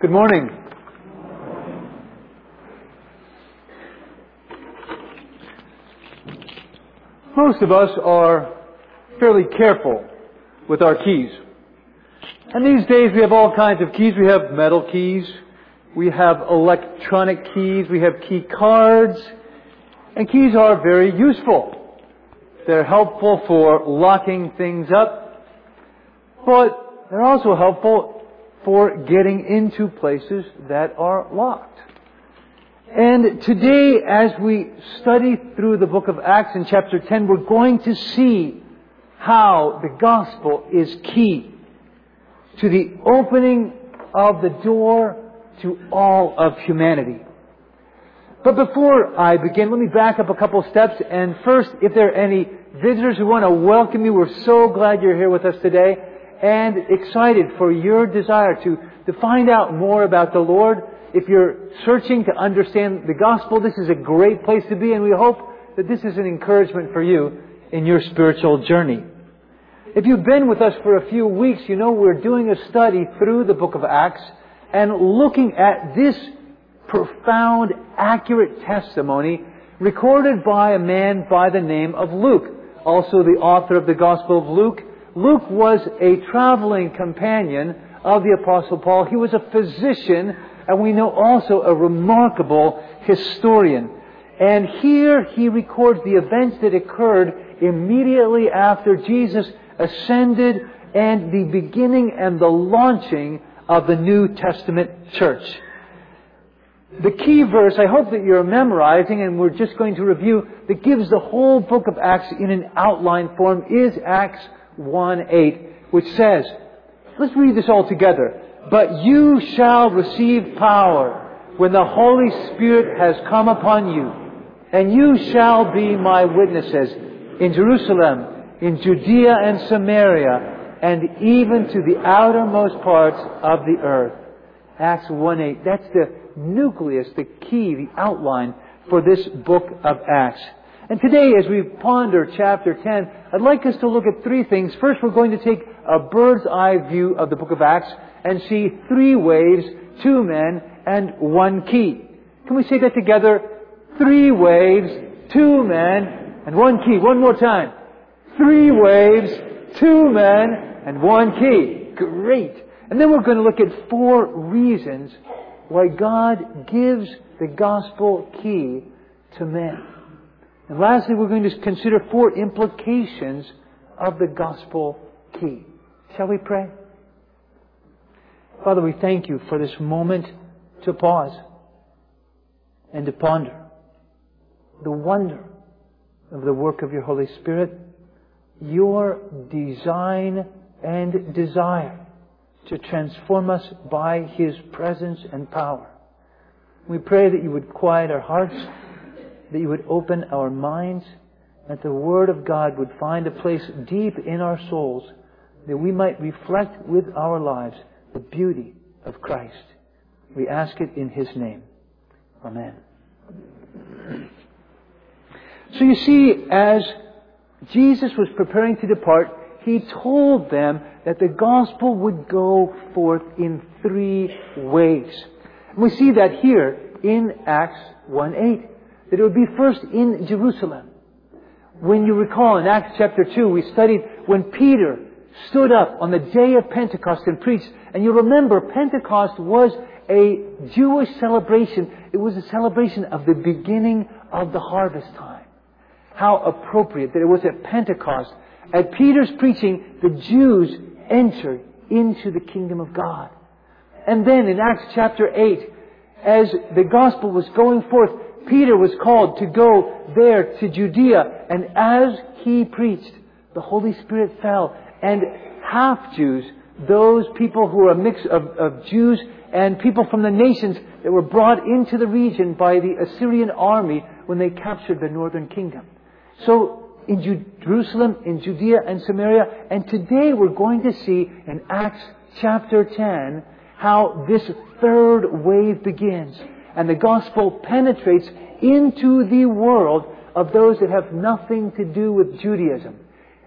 Good morning. Most of us are fairly careful with our keys. And these days we have all kinds of keys. We have metal keys, we have electronic keys, we have key cards, and keys are very useful. They're helpful for locking things up, but they're also helpful for getting into places that are locked. And today, as we study through the book of Acts in chapter 10, we're going to see how the gospel is key to the opening of the door to all of humanity. But before I begin, let me back up a couple steps. And first, if there are any visitors who want to welcome you, we're so glad you're here with us today and excited for your desire to find out more about the Lord. If you're searching to understand the gospel, this is a great place to be, and we hope that this is an encouragement for you in your spiritual journey. If you've been with us for a few weeks, you know we're doing a study through the book of Acts and looking at this profound, accurate testimony recorded by a man by the name of Luke, also the author of the Gospel of Luke. Luke was a traveling companion of the Apostle Paul. He was a physician, and we know also a remarkable historian. And here he records the events that occurred immediately after Jesus ascended and the beginning and the launching of the New Testament church. The key verse, I hope that you're memorizing, and we're just going to review, that gives the whole book of Acts in an outline form, is Acts 1:8, which says, let's read this all together. But you shall receive power when the Holy Spirit has come upon you, and you shall be my witnesses in Jerusalem, in Judea and Samaria, and even to the outermost parts of the earth. Acts 1:8. That's the nucleus, the key, the outline for this book of Acts. And today, as we ponder chapter 10, I'd like us to look at three things. First, we're going to take a bird's eye view of the book of Acts and see 3 waves, 2 men, and 1 key. Can we say that together? 3 waves, 2 men, and 1 key. One more time. 3 waves, 2 men, and 1 key. Great. And then we're going to look at 4 reasons why God gives the gospel key to men. And lastly, we're going to consider 4 implications of the gospel key. Shall we pray? Father, we thank you for this moment to pause and to ponder the wonder of the work of your Holy Spirit, your design and desire to transform us by His presence and power. We pray that you would quiet our hearts, that you would open our minds, that the Word of God would find a place deep in our souls, that we might reflect with our lives the beauty of Christ. We ask it in His name. Amen. So you see, as Jesus was preparing to depart, He told them that the gospel would go forth in 3 ways. And we see that here in Acts 1:8. That it would be first in Jerusalem. When you recall in Acts chapter 2, we studied when Peter stood up on the day of Pentecost and preached. And you remember, Pentecost was a Jewish celebration. It was a celebration of the beginning of the harvest time. How appropriate that it was at Pentecost. At Peter's preaching, the Jews entered into the kingdom of God. And then in Acts chapter 8, as the gospel was going forth, Peter was called to go there to Judea. And as he preached, the Holy Spirit fell. And half-Jews, those people who were a mix of Jews and people from the nations that were brought into the region by the Assyrian army when they captured the northern kingdom. So in Jerusalem, in Judea and Samaria. And today we're going to see in Acts chapter 10 how this 3rd wave begins. And the gospel penetrates into the world of those that have nothing to do with Judaism.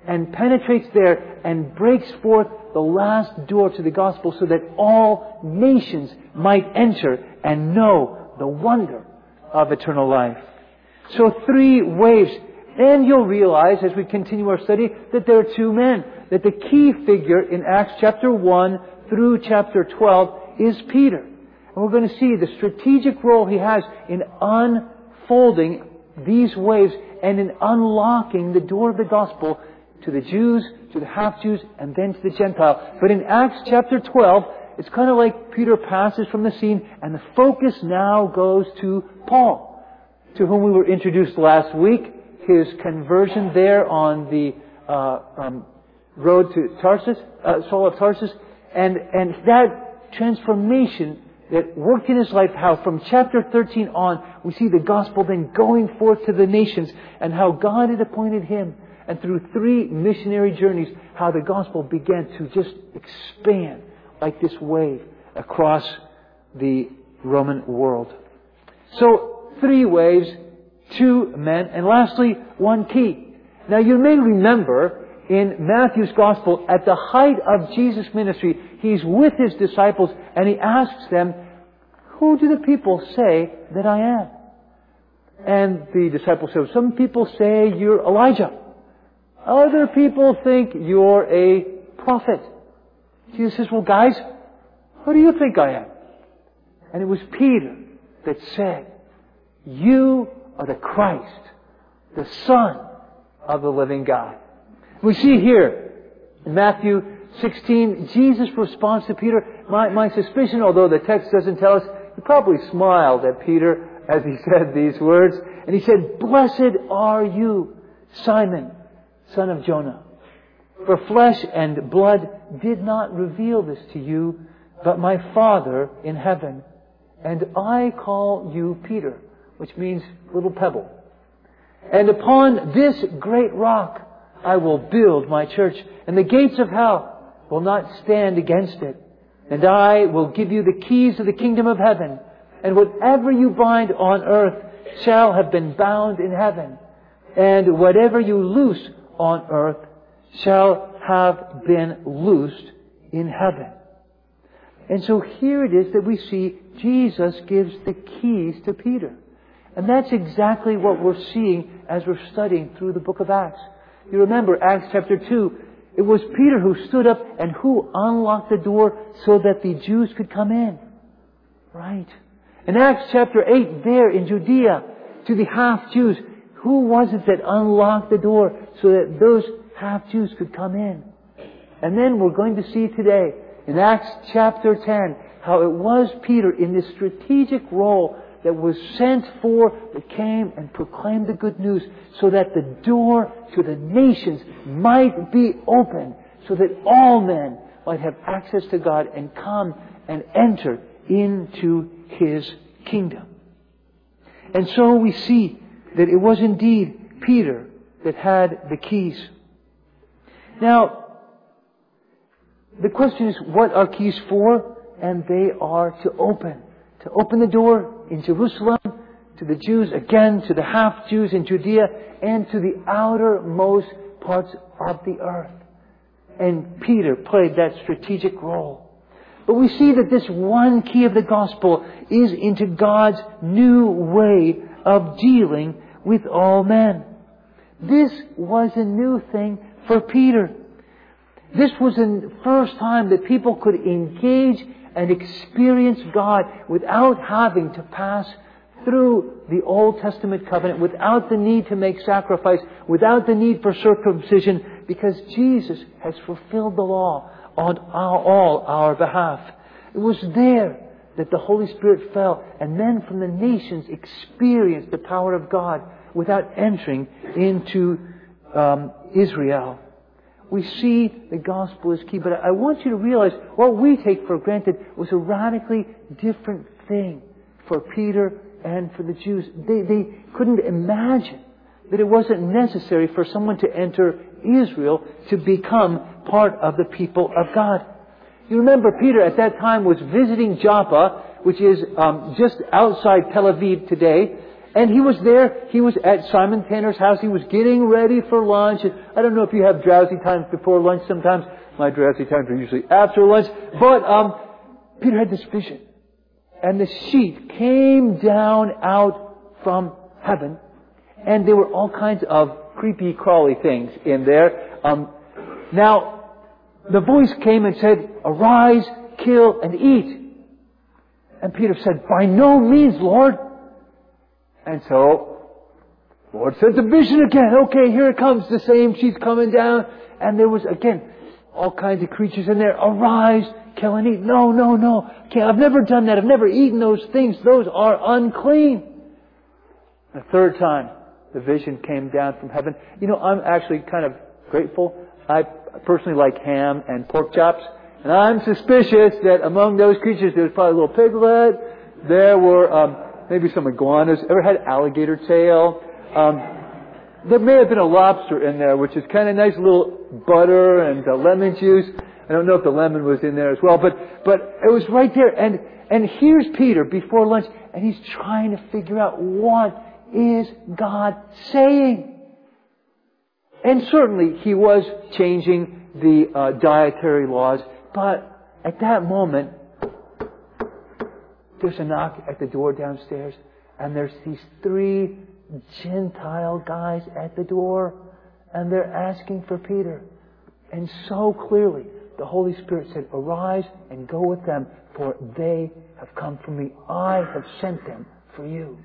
and penetrates there and breaks forth the last door to the gospel so that all nations might enter and know the wonder of eternal life. So 3 waves. And you'll realize as we continue our study that there are 2 men. That the key figure in Acts chapter 1 through chapter 12 is Peter. And we're going to see the strategic role he has in unfolding these waves and in unlocking the door of the gospel to the Jews, to the half-Jews, and then to the Gentile. But in Acts chapter 12, it's kind of like Peter passes from the scene and the focus now goes to Paul, to whom we were introduced last week. His conversion there on the road to Tarsus, Saul of Tarsus, and that transformation that worked in his life, how from chapter 13 on, we see the gospel then going forth to the nations, and how God had appointed him, and through 3 missionary journeys, how the gospel began to just expand like this wave across the Roman world. So 3 waves, 2 men, and lastly, 1 key. Now you may remember in Matthew's Gospel, at the height of Jesus' ministry, He's with His disciples and He asks them, "Who do the people say that I am?" And the disciples say, "Some people say you're Elijah. Other people think you're a prophet." Jesus says, "Well, guys, who do you think I am?" And it was Peter that said, "You are the Christ, the Son of the living God." We see here in Matthew 16, Jesus responds to Peter. My suspicion, although the text doesn't tell us, he probably smiled at Peter as he said these words. And he said, "Blessed are you, Simon, son of Jonah. For flesh and blood did not reveal this to you, but my Father in heaven. And I call you Peter," which means little pebble. "And upon this great rock I will build my church, and the gates of hell will not stand against it. And I will give you the keys of the kingdom of heaven. And whatever you bind on earth shall have been bound in heaven. And whatever you loose on earth shall have been loosed in heaven." And so here it is that we see Jesus gives the keys to Peter. And that's exactly what we're seeing as we're studying through the book of Acts. You remember Acts chapter 2, it was Peter who stood up and who unlocked the door so that the Jews could come in. Right? In Acts chapter 8, there in Judea, to the half-Jews, who was it that unlocked the door so that those half-Jews could come in? And then we're going to see today, in Acts chapter 10, how it was Peter in this strategic role that was sent for, that came and proclaimed the good news so that the door to the nations might be open, so that all men might have access to God and come and enter into His kingdom. And so we see that it was indeed Peter that had the keys. Now, the question is, what are keys for? And they are to open. To open the door in Jerusalem, to the Jews, again to the half-Jews in Judea, and to the outermost parts of the earth. And Peter played that strategic role. But we see that this one key of the gospel is into God's new way of dealing with all men. This was a new thing for Peter. This was the first time that people could engage and experience God without having to pass through the Old Testament covenant, without the need to make sacrifice, without the need for circumcision, because Jesus has fulfilled the law on all our behalf. It was there that the Holy Spirit fell, and men from the nations experienced the power of God without entering into Israel. We see the gospel is key, but I want you to realize what we take for granted was a radically different thing for Peter and for the Jews. They couldn't imagine that it wasn't necessary for someone to enter Israel to become part of the people of God. You remember Peter at that time was visiting Joppa, which is just outside Tel Aviv today, And he was there. He was at Simon Tanner's house. He was getting ready for lunch. And I don't know if you have drowsy times before lunch sometimes. My drowsy times are usually after lunch. But Peter had this vision. And the sheet came down out from heaven. And there were all kinds of creepy, crawly things in there. Now, the voice came and said, "Arise, kill, and eat." And Peter said, "By no means, Lord." And so, Lord said the vision again. Okay, here it comes. The same sheet's coming down. And there was, again, all kinds of creatures in there. "Arise, kill, and eat." No. Okay, I've never done that. I've never eaten those things. Those are unclean. The third time, the vision came down from heaven. You know, I'm actually kind of grateful. I personally like ham and pork chops. And I'm suspicious that among those creatures, there was probably a little piglet. There were maybe some iguanas. Ever had alligator tail? There may have been a lobster in there, which is kind of nice, a little butter and lemon juice. I don't know if the lemon was in there as well, but it was right there. And here's Peter before lunch, and he's trying to figure out, what is God saying? And certainly he was changing the dietary laws, but at that moment, there's a knock at the door downstairs, and there's these 3 Gentile guys at the door, and they're asking for Peter. And so clearly, the Holy Spirit said, "Arise and go with them, for they have come from me. I have sent them for you."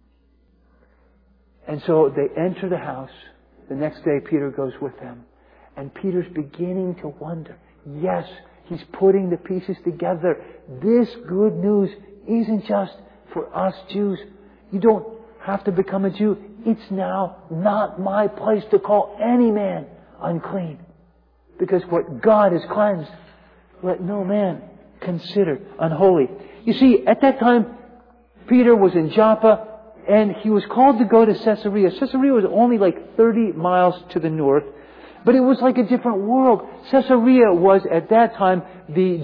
And so they enter the house. The next day, Peter goes with them. And Peter's beginning to wonder. Yes, he's putting the pieces together. This good news isn't just for us Jews. You don't have to become a Jew. It's now not my place to call any man unclean. Because what God has cleansed, let no man consider unholy. You see, at that time, Peter was in Joppa, and he was called to go to Caesarea. Caesarea was only like 30 miles to the north, but it was like a different world. Caesarea was at that time the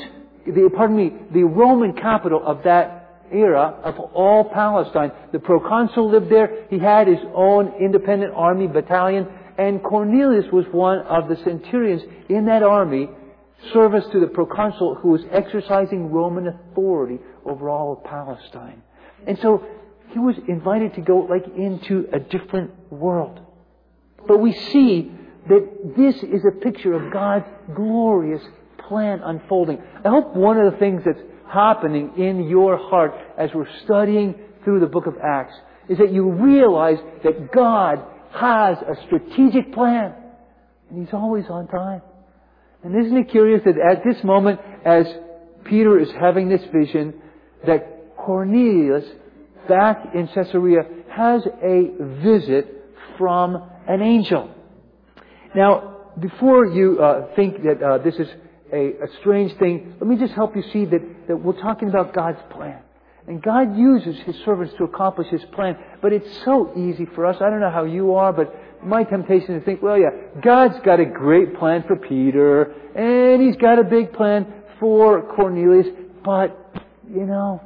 Roman capital of that era of all Palestine. The proconsul lived there. He had his own independent army battalion, and Cornelius was one of the centurions in that army, service to the proconsul who was exercising Roman authority over all of Palestine. And so he was invited to go like into a different world. But we see that this is a picture of God's glorious plan unfolding. I hope one of the things that's happening in your heart as we're studying through the book of Acts is that you realize that God has a strategic plan. And He's always on time. And isn't it curious that at this moment, as Peter is having this vision, that Cornelius, back in Caesarea, has a visit from an angel. Now, before you think that this is a strange thing, let me just help you see that we're talking about God's plan. And God uses His servants to accomplish His plan. But it's so easy for us. I don't know how you are, but my temptation is to think, well, yeah, God's got a great plan for Peter, and He's got a big plan for Cornelius. But, you know,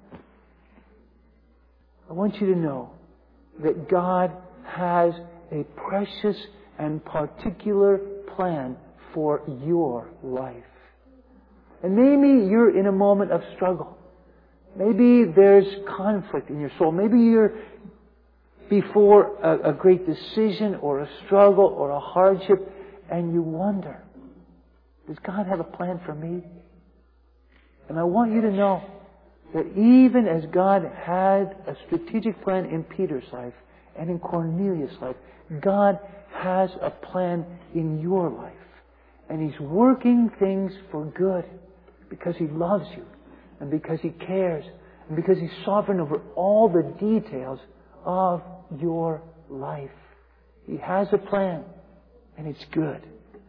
I want you to know that God has a precious and particular plan for your life. And maybe you're in a moment of struggle. Maybe there's conflict in your soul. Maybe you're before a great decision or a struggle or a hardship, and you wonder, does God have a plan for me? And I want you to know that even as God had a strategic plan in Peter's life and in Cornelius' life, God has a plan in your life. And He's working things for good because He loves you and because He cares and because He's sovereign over all the details of your life. He has a plan, and it's good.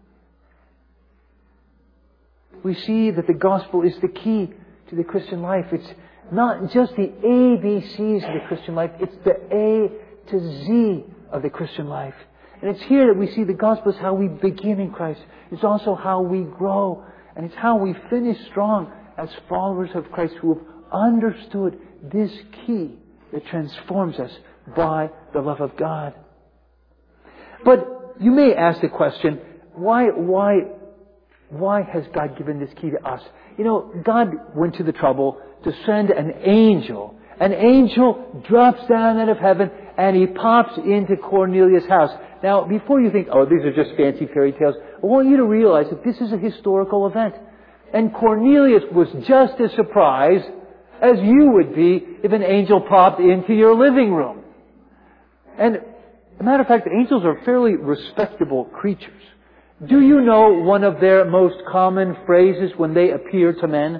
We see that the gospel is the key to the Christian life. It's not just the ABCs of the Christian life. It's the A to Z of the Christian life. And it's here that we see the gospel is how we begin in Christ. It's also how we grow. And it's how we finish strong as followers of Christ who have understood this key that transforms us by the love of God. But you may ask the question, why has God given this key to us? You know, God went to the trouble to send an angel. An angel drops down out of heaven and he pops into Cornelius' house. Now, before you think, oh, these are just fancy fairy tales, I want you to realize that this is a historical event. And Cornelius was just as surprised as you would be if an angel popped into your living room. And, as a matter of fact, angels are fairly respectable creatures. Do you know one of their most common phrases when they appear to men?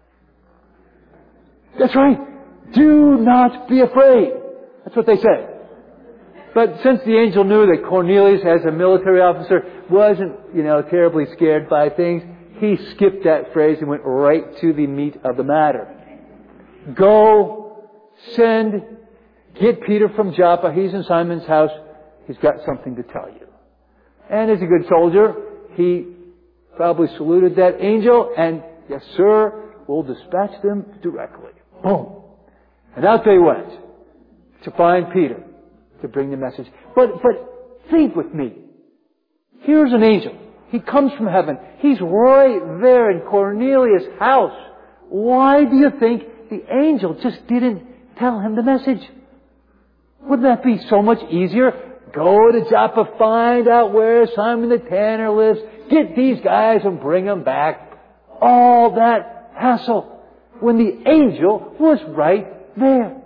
That's right. Do not be afraid. That's what they say. But since the angel knew that Cornelius, as a military officer, wasn't, terribly scared by things, he skipped that phrase and went right to the meat of the matter. Go, get Peter from Joppa. He's in Simon's house. He's got something to tell you. And as a good soldier, he probably saluted that angel and, yes sir, we'll dispatch them directly. Boom. And out they went to find Peter to bring the message. But think with me. Here's an angel. He comes from heaven. He's right there in Cornelius' house. Why do you think the angel just didn't tell him the message? Wouldn't that be so much easier? Go to Joppa, find out where Simon the tanner lives, get these guys and bring them back. All that hassle when the angel was right there.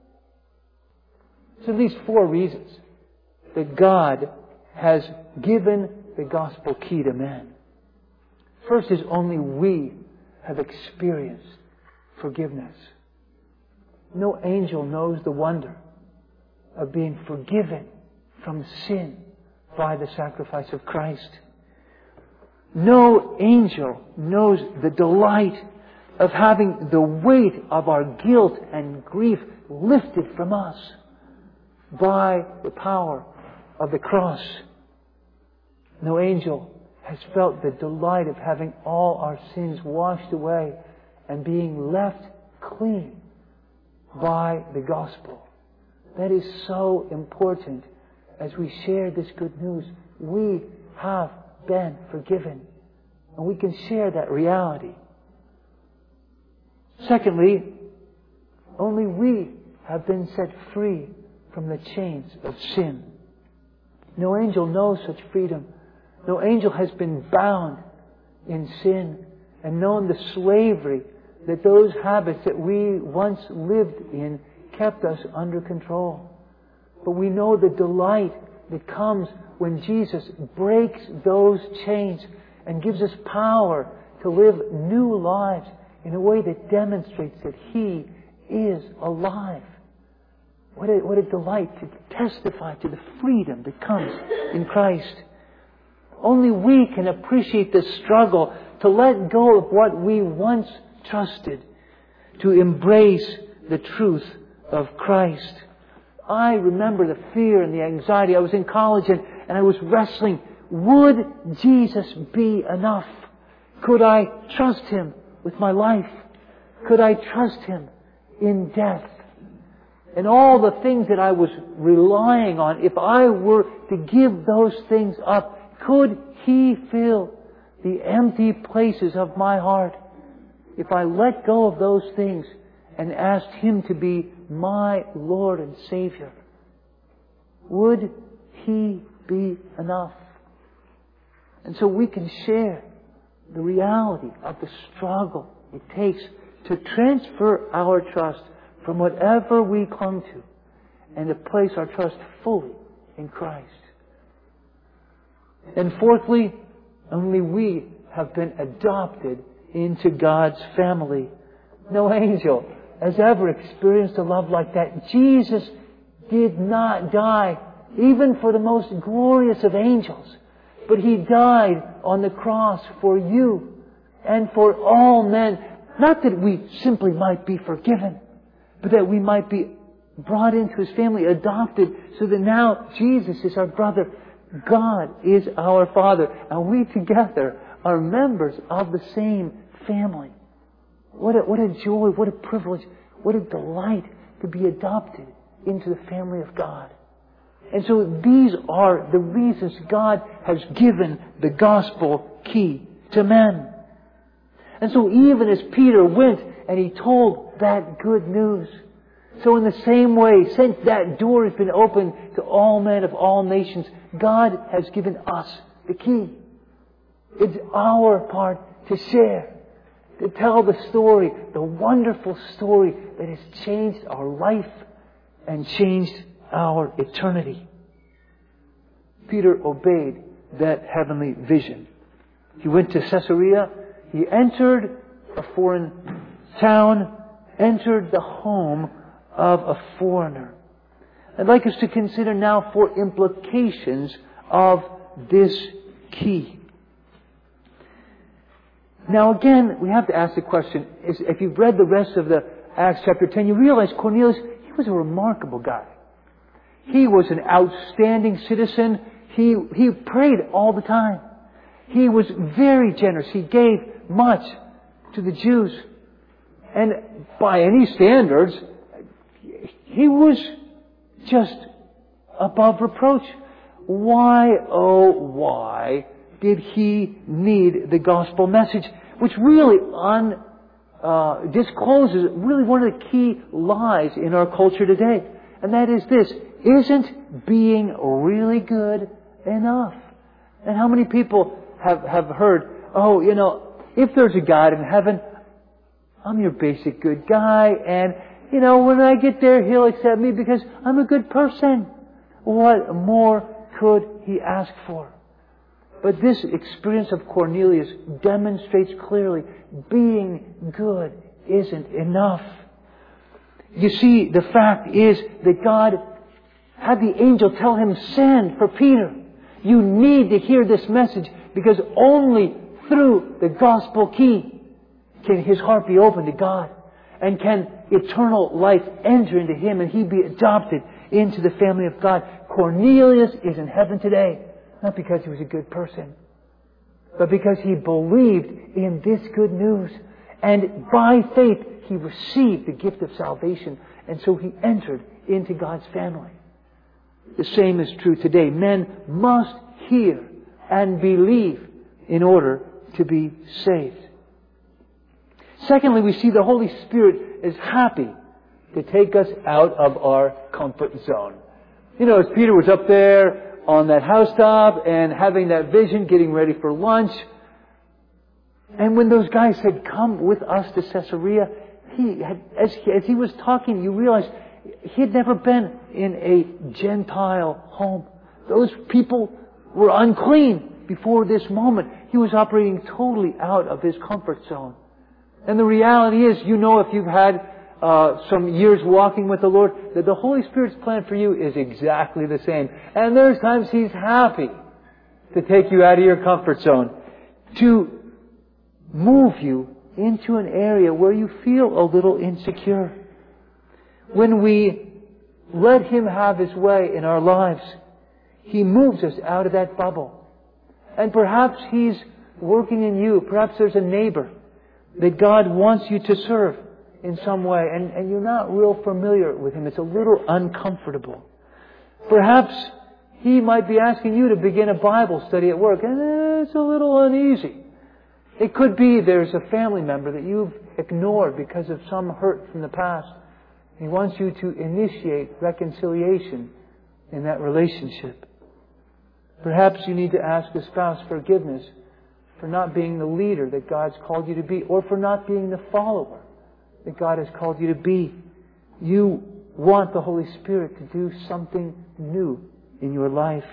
So these 4 reasons that God has given the gospel key to man. First is only we have experienced forgiveness. No angel knows the wonder of being forgiven from sin by the sacrifice of Christ. No angel knows the delight of having the weight of our guilt and grief lifted from us by the power of the cross. No angel has felt the delight of having all our sins washed away and being left clean by the gospel. That is so important as we share this good news. We have been forgiven, and we can share that reality. Secondly, only we have been set free from the chains of sin. No angel knows such freedom. No angel has been bound in sin and known the slavery that those habits that we once lived in kept us under control. But we know the delight that comes when Jesus breaks those chains and gives us power to live new lives in a way that demonstrates that He is alive. What a delight to testify to the freedom that comes in Christ. Only we can appreciate the struggle to let go of what we once trusted, to embrace the truth of Christ. I remember the fear and the anxiety. I was in college and I was wrestling. Would Jesus be enough? Could I trust Him with my life? Could I trust Him in death? And all the things that I was relying on, if I were to give those things up, could He fill the empty places of my heart? If I let go of those things and asked Him to be my Lord and Savior, would He be enough? And so we can share the reality of the struggle it takes to transfer our trust from whatever we clung to and to place our trust fully in Christ. And fourthly, only we have been adopted into God's family. No angel has ever experienced a love like that. Jesus did not die, even for the most glorious of angels, but He died on the cross for you and for all men. Not that we simply might be forgiven, but that we might be brought into His family, adopted, so that now Jesus is our brother. God is our Father, and we together are members of the same family. What a joy, what a privilege, what a delight to be adopted into the family of God. And so these are the reasons God has given the gospel key to men. And so even as Peter went and he told that good news, so in the same way, since that door has been opened to all men of all nations, God has given us the key. It's our part to share, to tell the story, the wonderful story that has changed our life and changed our eternity. Peter obeyed that heavenly vision. He went to Caesarea. He entered a foreign town, entered the home of a foreigner. I'd like us to consider now 4 implications of this key. Now again, we have to ask the question, if you've read the rest of the Acts chapter 10, you realize Cornelius, he was a remarkable guy. He was an outstanding citizen. He prayed all the time. He was very generous. He gave much to the Jews. And by any standards, he was just above reproach. Why, oh why, did he need the gospel message? Which really discloses really one of the key lies in our culture today. And that is this: isn't being really good enough? And how many people have heard, oh, if there's a God in heaven, I'm your basic good guy, and when I get there, He'll accept me because I'm a good person. What more could he ask for? But this experience of Cornelius demonstrates clearly being good isn't enough. You see, the fact is that God had the angel tell him, send for Peter. You need to hear this message because only through the gospel key can his heart be open to God, and can eternal life enter into him and he be adopted into the family of God. Cornelius is in heaven today, not because he was a good person, but because he believed in this good news. And by faith, he received the gift of salvation. And so he entered into God's family. The same is true today. Men must hear and believe in order to be saved. Secondly, we see the Holy Spirit is happy to take us out of our comfort zone. As Peter was up there on that housetop and having that vision, getting ready for lunch, and when those guys said, come with us to Caesarea, as he was talking, you realize he had never been in a Gentile home. Those people were unclean before this moment. He was operating totally out of his comfort zone. And the reality is, if you've had some years walking with the Lord, that the Holy Spirit's plan for you is exactly the same. And there's times He's happy to take you out of your comfort zone, to move you into an area where you feel a little insecure. When we let Him have His way in our lives, He moves us out of that bubble. And perhaps He's working in you. Perhaps there's a neighbor that God wants you to serve in some way, and you're not real familiar with Him. It's a little uncomfortable. Perhaps He might be asking you to begin a Bible study at work, and it's a little uneasy. It could be there's a family member that you've ignored because of some hurt from the past. He wants you to initiate reconciliation in that relationship. Perhaps you need to ask the spouse forgiveness for not being the leader that God's called you to be, or for not being the follower that God has called you to be. You want the Holy Spirit to do something new in your life.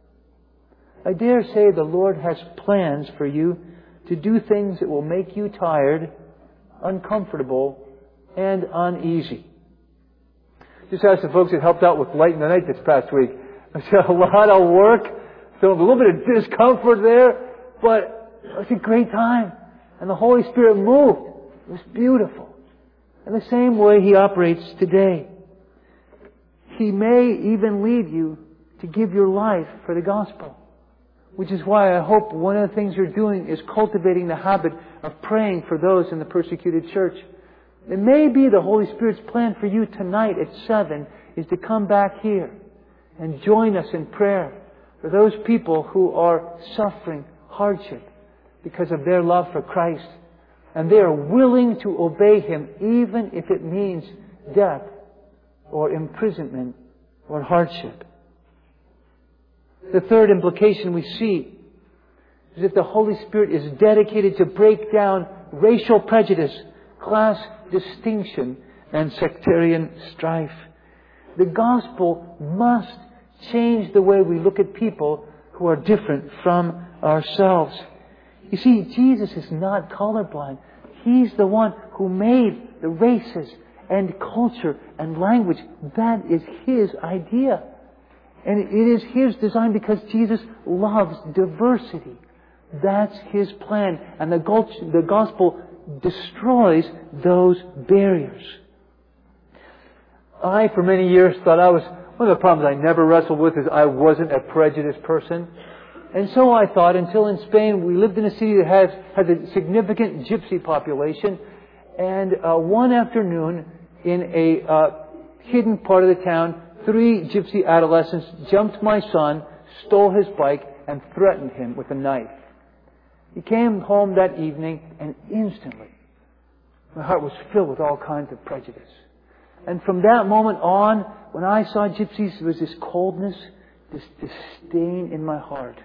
I dare say the Lord has plans for you to do things that will make you tired, uncomfortable, and uneasy. Just asked the folks that helped out with Light in the Night this past week. I said a lot of work, so a little bit of discomfort there, but it was a great time. And the Holy Spirit moved. It was beautiful. In the same way He operates today. He may even lead you to give your life for the gospel. Which is why I hope one of the things you're doing is cultivating the habit of praying for those in the persecuted church. It may be the Holy Spirit's plan for you tonight at 7 is to come back here and join us in prayer for those people who are suffering hardship because of their love for Christ. And they are willing to obey Him even if it means death or imprisonment or hardship. The third implication we see is that the Holy Spirit is dedicated to break down racial prejudice, class distinction, and sectarian strife. The gospel must change the way we look at people who are different from ourselves. You see, Jesus is not colorblind. He's the one who made the races and culture and language. That is His idea. And it is His design because Jesus loves diversity. That's His plan. And the gospel destroys those barriers. I, for many years, thought one of the problems I never wrestled with is I wasn't a prejudiced person. And so I thought, until in Spain we lived in a city that has a significant gypsy population. And one afternoon, in a hidden part of the town, 3 gypsy adolescents jumped my son, stole his bike, and threatened him with a knife. He came home that evening, and instantly my heart was filled with all kinds of prejudice. And from that moment on, when I saw gypsies, there was this coldness, this disdain in my heart.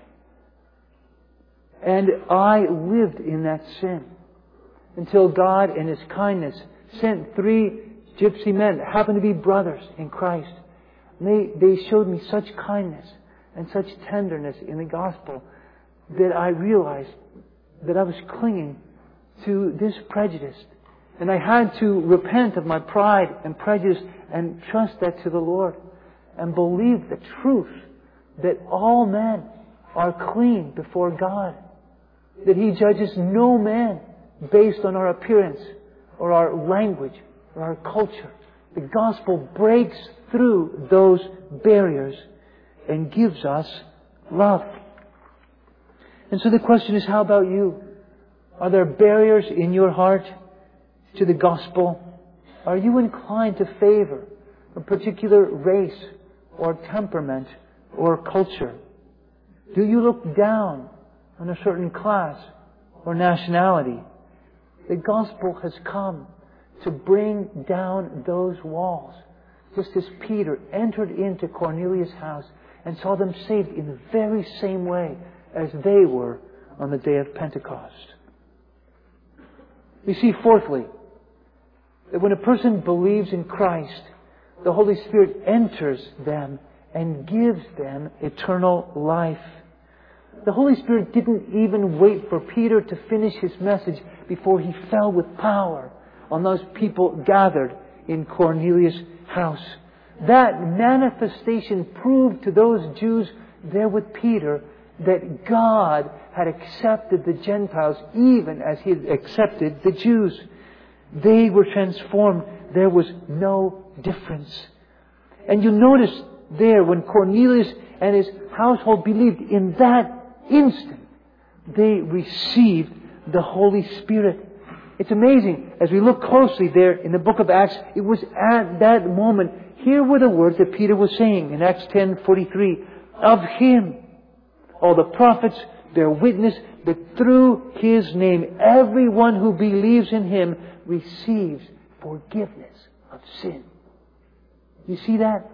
And I lived in that sin until God, in His kindness, sent 3 gypsy men that happened to be brothers in Christ. And they showed me such kindness and such tenderness in the gospel that I realized that I was clinging to this prejudice. And I had to repent of my pride and prejudice and trust that to the Lord. And believe the truth that all men are clean before God. That He judges no man based on our appearance or our language or our culture. The gospel breaks through those barriers and gives us love. And so the question is, how about you? Are there barriers in your heart to the gospel? Are you inclined to favor a particular race or temperament or culture? Do you look down on a certain class or nationality? The gospel has come to bring down those walls. Just as Peter entered into Cornelius' house and saw them saved in the very same way as they were on the day of Pentecost. We see, fourthly, that when a person believes in Christ, the Holy Spirit enters them and gives them eternal life. The Holy Spirit didn't even wait for Peter to finish his message before He fell with power on those people gathered in Cornelius' house. That manifestation proved to those Jews there with Peter that God had accepted the Gentiles even as He had accepted the Jews. They were transformed. There was no difference. And you notice there, when Cornelius and his household believed, in that instant, they received the Holy Spirit. It's amazing. As we look closely there in the book of Acts, it was at that moment. Here were the words that Peter was saying in Acts 10:43. Of Him, all the prophets bear witness that through His name, everyone who believes in Him receives forgiveness of sin. You see that?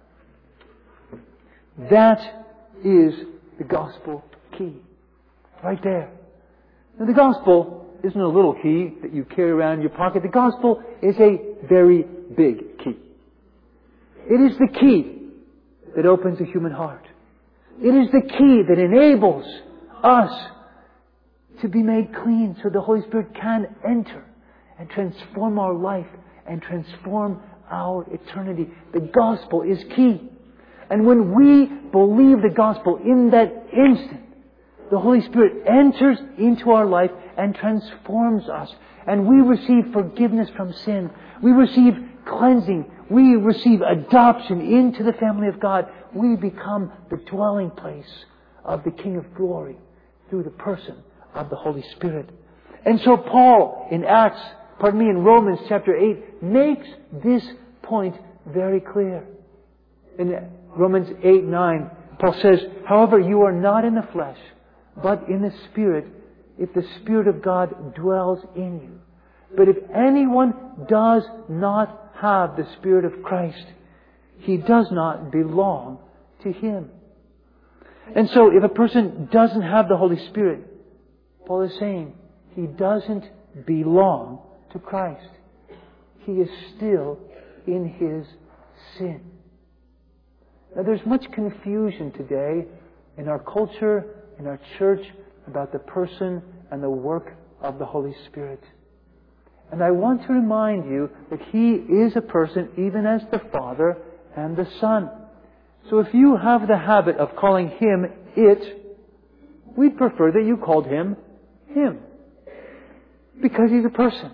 That is the gospel key. Right there. Now, the gospel isn't a little key that you carry around in your pocket. The gospel is a very big key. It is the key that opens the human heart. It is the key that enables us to be made clean so the Holy Spirit can enter and transform our life and transform our eternity. The gospel is key. And when we believe the gospel, in that instant, the Holy Spirit enters into our life and transforms us. And we receive forgiveness from sin. We receive cleansing. We receive adoption into the family of God. We become the dwelling place of the King of Glory through the person of the Holy Spirit. And so Paul, in Acts in Romans chapter 8 makes this point very clear. In Romans 8:9, Paul says, "However, you are not in the flesh, but in the Spirit, if the Spirit of God dwells in you. But if anyone does not have the Spirit of Christ, he does not belong to Him." And so, if a person doesn't have the Holy Spirit, Paul is saying he doesn't belong to Christ. He is still in his sin. Now, there's much confusion today in our culture, in our church, about the person and the work of the Holy Spirit. And I want to remind you that He is a person even as the Father and the Son. So if you have the habit of calling Him it, we'd prefer that you called Him Him. Because He's a person.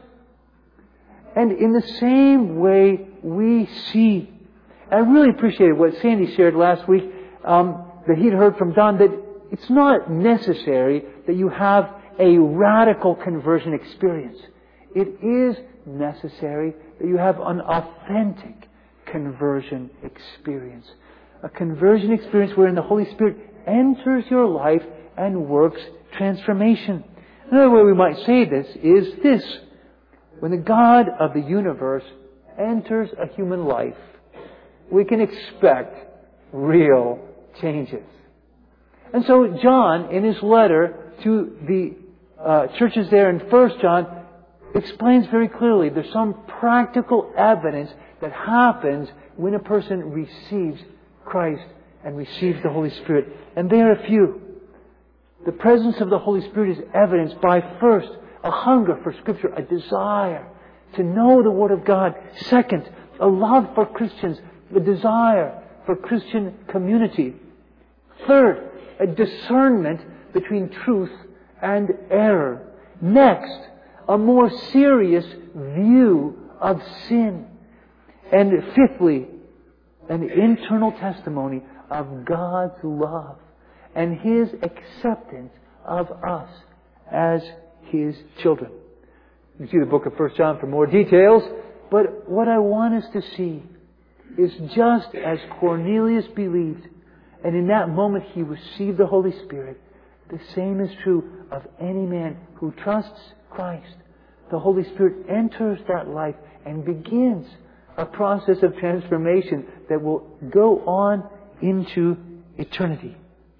And in the same way we see, I really appreciated what Sandy shared last week, that he'd heard from Don, that it's not necessary that you have a radical conversion experience. It is necessary that you have an authentic conversion experience. A conversion experience wherein the Holy Spirit enters your life and works transformation. Another way we might say this is this. When the God of the universe enters a human life, we can expect real changes. And so John, in his letter to the churches there in 1 John, explains very clearly there's some practical evidence that happens when a person receives Christ and receives the Holy Spirit. And there are a few. The presence of the Holy Spirit is evidenced by, first, a hunger for Scripture, a desire to know the Word of God. Second, a love for Christians, a desire for Christian community. Third, a discernment between truth and error. Next, a more serious view of sin. And fifthly, an internal testimony of God's love and His acceptance of us as His children. You can see the book of 1 John for more details, but what I want us to see is just as Cornelius believed, and in that moment he received the Holy Spirit, the same is true of any man who trusts Christ. The Holy Spirit enters that life and begins a process of transformation that will go on into eternity.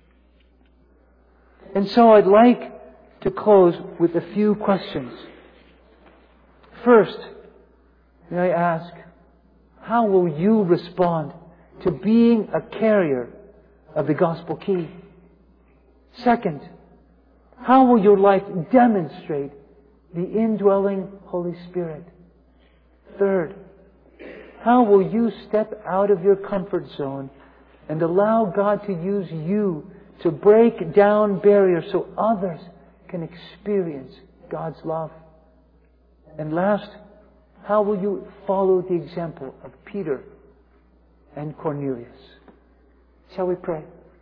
And so I'd like to close with a few questions. First, may I ask, how will you respond to being a carrier of the gospel key? Second, how will your life demonstrate the indwelling Holy Spirit? Third, how will you step out of your comfort zone and allow God to use you to break down barriers so others can experience God's love? And last, how will you follow the example of Peter and Cornelius? Shall we pray?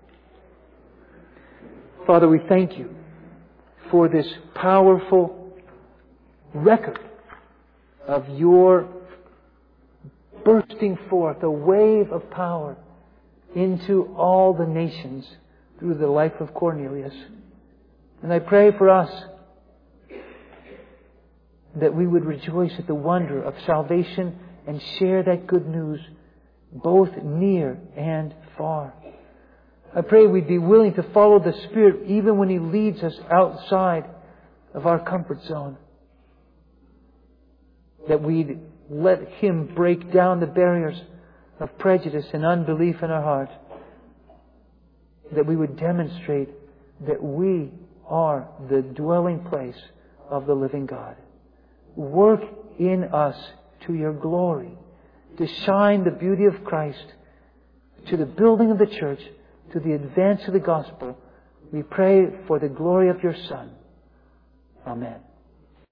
Father, we thank You for this powerful record of Your bursting forth a wave of power into all the nations through the life of Cornelius. And I pray for us that we would rejoice at the wonder of salvation and share that good news both near and far. I pray we'd be willing to follow the Spirit even when He leads us outside of our comfort zone. That we'd let Him break down the barriers of prejudice and unbelief in our heart. That we would demonstrate that we are the dwelling place of the living God. Work in us to Your glory, to shine the beauty of Christ, to the building of the church, to the advance of the gospel. We pray for the glory of Your Son. Amen.